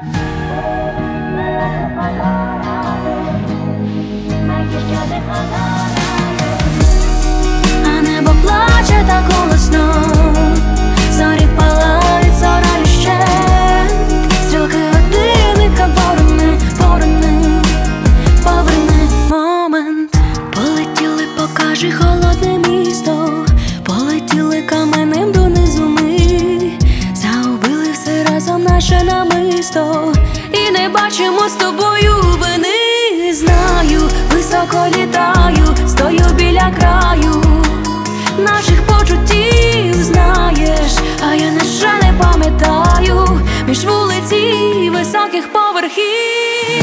А небо плаче так голосно, зорі палають, зоряю ще. Стрілки годинника поверни момент. Полетіли, покажи холодне місто, полетіли каменем донизу ми, загубили все разом наше намисто, і не бачимо з тобою вини. Знаю, високо літаю, стою біля краю наших почуттів, знаєш, а я на жаль не пам'ятаю між вулиці високих поверхів.